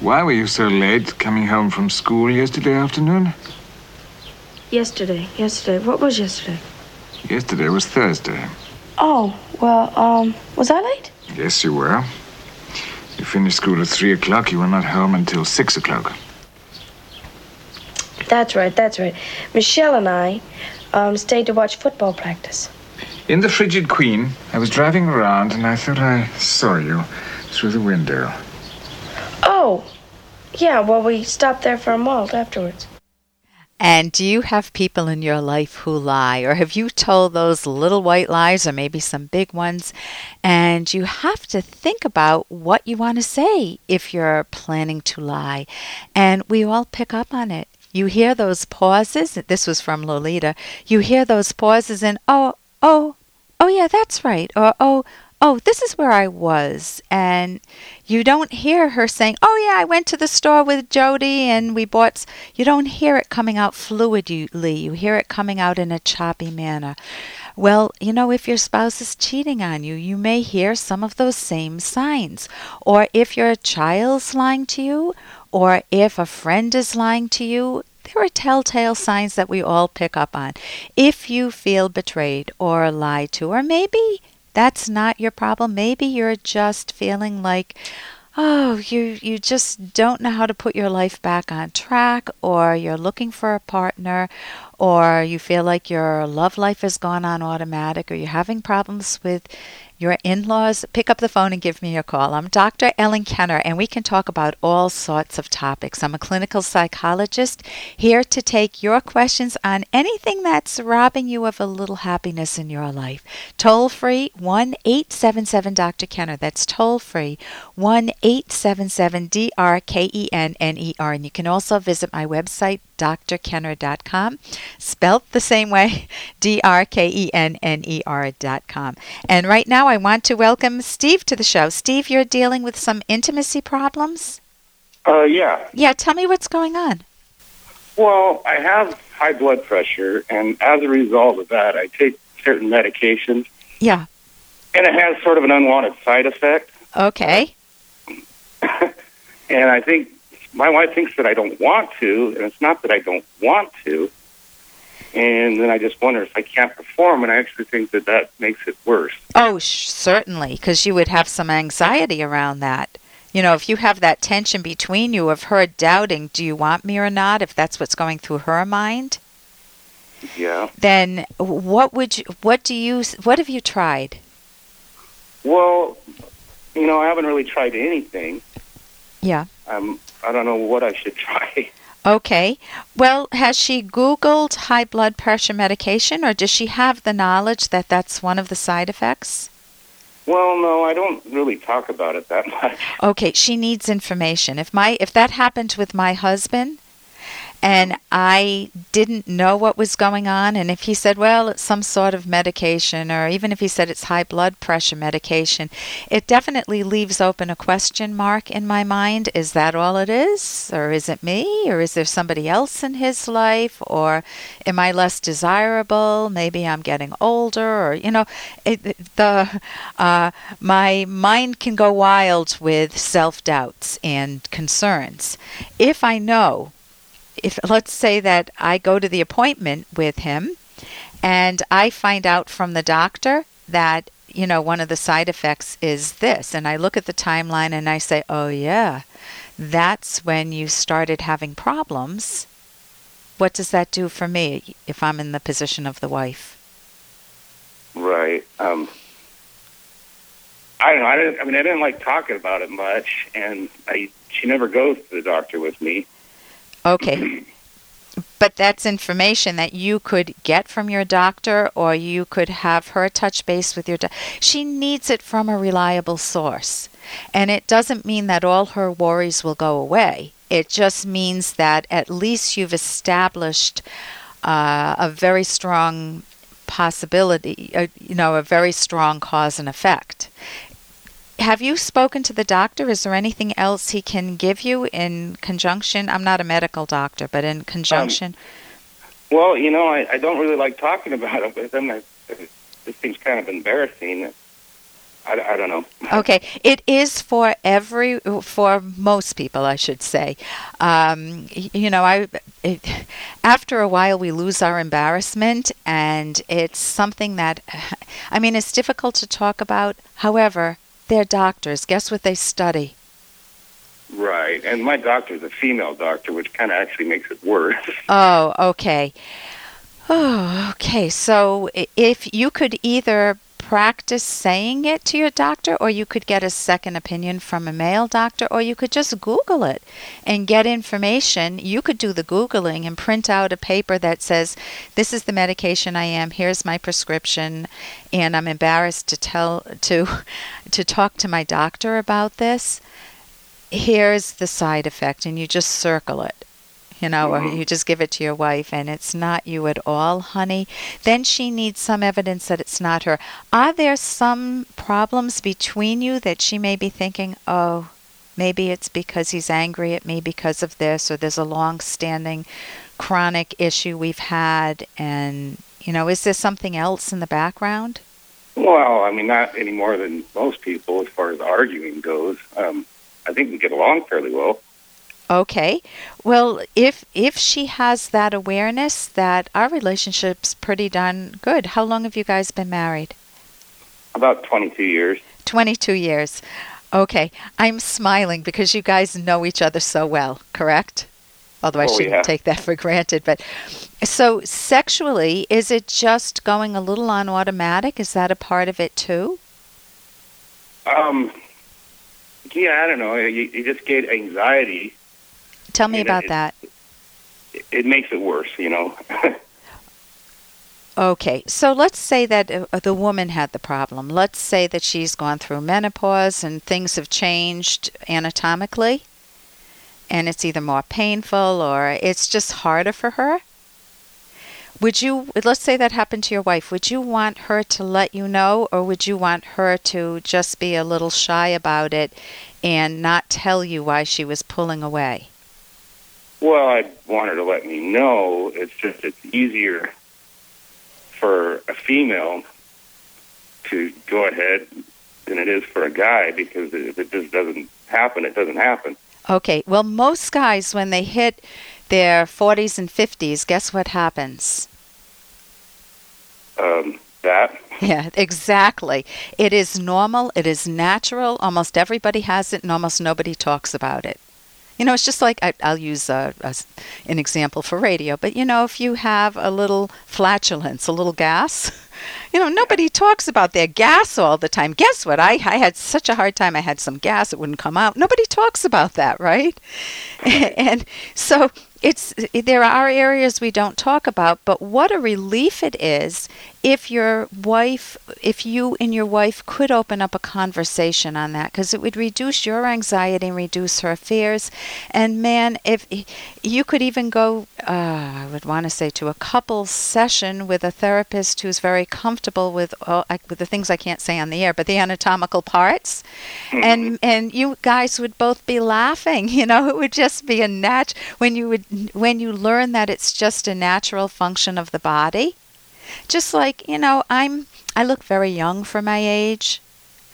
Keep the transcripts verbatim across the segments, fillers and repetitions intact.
Why were you so late coming home from school yesterday afternoon? Yesterday, yesterday. What was yesterday? Yesterday was Thursday. Oh, well, um, was I late? Yes, you were. You finished school at three o'clock. You were not home until six o'clock. That's right, that's right. Michelle and I um, stayed to watch football practice. In the Frigid Queen, I was driving around and I thought I saw you through the window. Oh, yeah, well, we stopped there for a malt afterwards. And do you have people in your life who lie? Or have you told those little white lies or maybe some big ones? And you have to think about what you want to say if you're planning to lie. And we all pick up on it. You hear those pauses. This was from Lolita. You hear those pauses and, oh, oh, oh, yeah, that's right. Or, oh, oh, this is where I was. And you don't hear her saying, oh, yeah, I went to the store with Jody and we bought. S-. You don't hear it coming out fluidly. You hear it coming out in a choppy manner. Well, you know, if your spouse is cheating on you, you may hear some of those same signs. Or if your child's lying to you, or if a friend is lying to you, there are telltale signs that we all pick up on. If you feel betrayed or lied to, or maybe that's not your problem. Maybe you're just feeling like, oh, you you just don't know how to put your life back on track, or you're looking for a partner, or you feel like your love life has gone on automatic, or you're having problems with your in-laws. Pick up the phone and give me a call. I'm Doctor Ellen Kenner, and we can talk about all sorts of topics. I'm a clinical psychologist here to take your questions on anything that's robbing you of a little happiness in your life. Toll free, one eight seven seven Doctor Kenner. That's toll free, one eight seven seven D R K E N N E R. And you can also visit my website, d r kenner dot com, spelt the same way, D R K E N N E R dot com. And right now I want to welcome Steve to the show. Steve, you're dealing with some intimacy problems? Uh, yeah. Yeah, tell me what's going on. Well, I have high blood pressure, and as a result of that, I take certain medications. Yeah. And it has sort of an unwanted side effect. Okay. And I think my wife thinks that I don't want to, and it's not that I don't want to. And then I just wonder if I can't perform, and I actually think that that makes it worse. Oh, sh- certainly, because you would have some anxiety around that. You know, if you have that tension between you of her doubting, do you want me or not, if that's what's going through her mind? Yeah. Then what would you, what do you, what have you tried? Well, you know, I haven't really tried anything. Yeah. Um, I don't know what I should try. Okay. Well, has she Googled high blood pressure medication, or does she have the knowledge that that's one of the side effects? Well, no, I don't really talk about it that much. Okay, she needs information. If my if that happened with my husband, and I didn't know what was going on, and if he said, well, it's some sort of medication, or even if he said it's high blood pressure medication, it definitely leaves open a question mark in my mind. Is that all it is? Or is it me? Or is there somebody else in his life? Or am I less desirable? Maybe I'm getting older, or, you know, it, the uh, my mind can go wild with self-doubts and concerns. If I know, If let's say that I go to the appointment with him and I find out from the doctor that, you know, one of the side effects is this, and I look at the timeline and I say, oh yeah, that's when you started having problems. What does that do for me if I'm in the position of the wife? Right. Um, I don't know. I, didn't, I mean, I didn't like talking about it much, and I she never goes to the doctor with me. Okay. But that's information that you could get from your doctor, or you could have her touch base with your doctor. She needs it from a reliable source. And it doesn't mean that all her worries will go away. It just means that at least you've established uh, a very strong possibility, uh, you know, a very strong cause and effect. Have you spoken to the doctor? Is there anything else he can give you in conjunction? I'm not a medical doctor, but in conjunction. Um, well, you know, I, I don't really like talking about it with him. I, it, it seems kind of embarrassing. I, I don't know. Okay, it is for every, for most people, I should say. Um, y- you know, I, it, after a while, we lose our embarrassment, and it's something that, I mean, it's difficult to talk about. However, they're doctors. Guess what they study? Right, and my doctor's a female doctor, which kind of actually makes it worse. Oh, okay. Oh, okay. So i- if you could either practice saying it to your doctor, or you could get a second opinion from a male doctor, or you could just Google it and get information. You could do the Googling and print out a paper that says, this is the medication I am, here's my prescription, and I'm embarrassed to tell to to talk to my doctor about this. Here's the side effect, and you just circle it. You know, or you just give it to your wife and it's not you at all, honey, then she needs some evidence that it's not her. Are there some problems between you that she may be thinking, oh, maybe it's because he's angry at me because of this, or there's a long-standing chronic issue we've had, and, you know, is there something else in the background? Well, I mean, not any more than most people as far as arguing goes. Um, I think we get along fairly well. Okay. Well, if if she has that awareness that our relationship's pretty darn good. How long have you guys been married? About twenty-two years. twenty-two years. Okay. I'm smiling because you guys know each other so well, correct? Although I Oh, shouldn't yeah. take that for granted. But so sexually, is it just going a little on automatic? Is that a part of it too? Um, yeah, I don't know. You, you just get anxiety. Tell me And about it- that. It, it makes it worse, you know. Okay, so let's say that uh, the woman had the problem. Let's say that she's gone through menopause and things have changed anatomically, and it's either more painful or it's just harder for her. Would you, let's say that happened to your wife, would you want her to let you know, or would you want her to just be a little shy about it and not tell you why she was pulling away? Well, I want her to let me know. It's just it's easier for a female to go ahead than it is for a guy, because if it just doesn't happen, it doesn't happen. Okay, well, most guys, when they hit their forties and fifties, guess what happens? Um, that Yeah, exactly. It is normal. It is natural. Almost everybody has it, and almost nobody talks about it. You know, it's just like, I, I'll use a, a, an example for radio, but, you know, if you have a little flatulence, a little gas, you know, nobody talks about their gas all the time. Guess what? I, I had such a hard time. I had some gas. It wouldn't come out. Nobody talks about that, right? And so it's there are areas we don't talk about, but what a relief it is if your wife, if you and your wife could open up a conversation on that, because it would reduce your anxiety and reduce her fears. And man, if you could even go, uh, I would want to say, to a couples session with a therapist who's very comfortable with, uh, with the things I can't say on the air, but the anatomical parts, and and you guys would both be laughing. You know, it would just be a nat when you would when you learn that it's just a natural function of the body. Just like, you know, I'm I look very young for my age,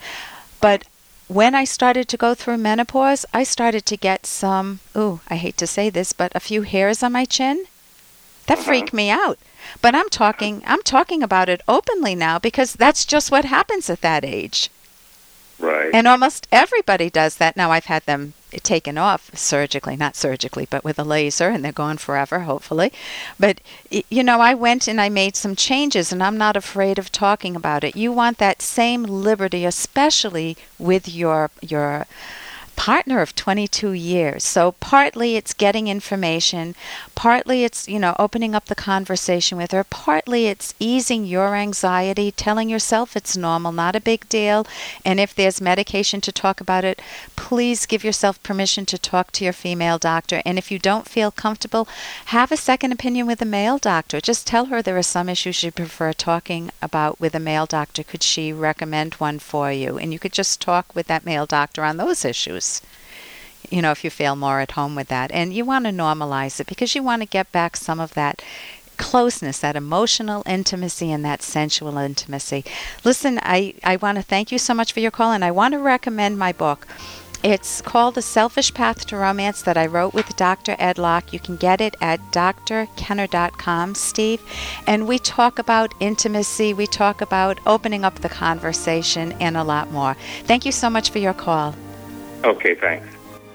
but when I started to go through menopause, I started to get some, ooh, I hate to say this, but a few hairs on my chin. That freaked me out. But I'm talking I'm talking about it openly now, because that's just what happens at that age. right. And almost everybody does that. Now, I've had them taken off surgically, not surgically, but with a laser, and they're gone forever, hopefully. But, y- you know, I went and I made some changes, and I'm not afraid of talking about it. You want that same liberty, especially with your your partner of twenty-two years. So partly it's getting information, partly it's, you know, opening up the conversation with her, partly it's easing your anxiety, telling yourself it's normal, not a big deal, and if there's medication to talk about it, please give yourself permission to talk to your female doctor. And if you don't feel comfortable, have a second opinion with a male doctor. Just tell her there are some issues you prefer talking about with a male doctor. Could she recommend one for you? And you could just talk with that male doctor on those issues, you know, if you feel more at home with that. And you want to normalize it, because you want to get back some of that closeness, that emotional intimacy, and that sensual intimacy. Listen, I, I want to thank you so much for your call, and I want to recommend my book. It's called The Selfish Path to Romance that I wrote with Doctor Ed Locke. You can get it at d r kenner dot com, Steve. And we talk about intimacy, we talk about opening up the conversation, and a lot more. Thank you so much for your call. Okay, thanks.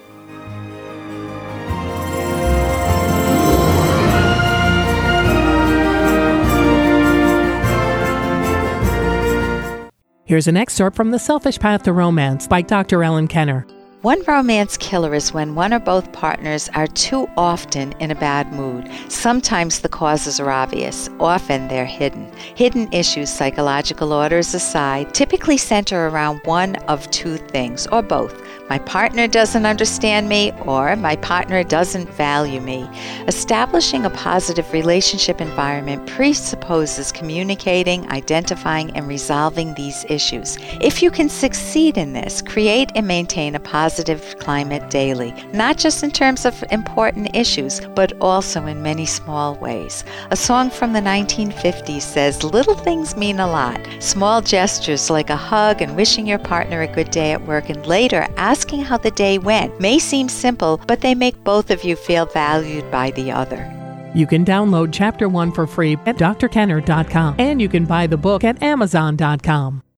Here's an excerpt from The Selfish Path to Romance by Doctor Ellen Kenner. One romance killer is when one or both partners are too often in a bad mood. Sometimes the causes are obvious. Often they're hidden. Hidden issues, psychological orders aside, typically center around one of two things, or both. My partner doesn't understand me, or my partner doesn't value me. Establishing a positive relationship environment presupposes communicating, identifying, and resolving these issues. If you can succeed in this, create and maintain a positive Positive climate daily, not just in terms of important issues, but also in many small ways. A song from the nineteen fifties says, "Little things mean a lot. Small gestures like a hug and wishing your partner a good day at work and later asking how the day went may seem simple, but they make both of you feel valued by the other." You can download Chapter one for free at d r kenner dot com, and you can buy the book at amazon dot com.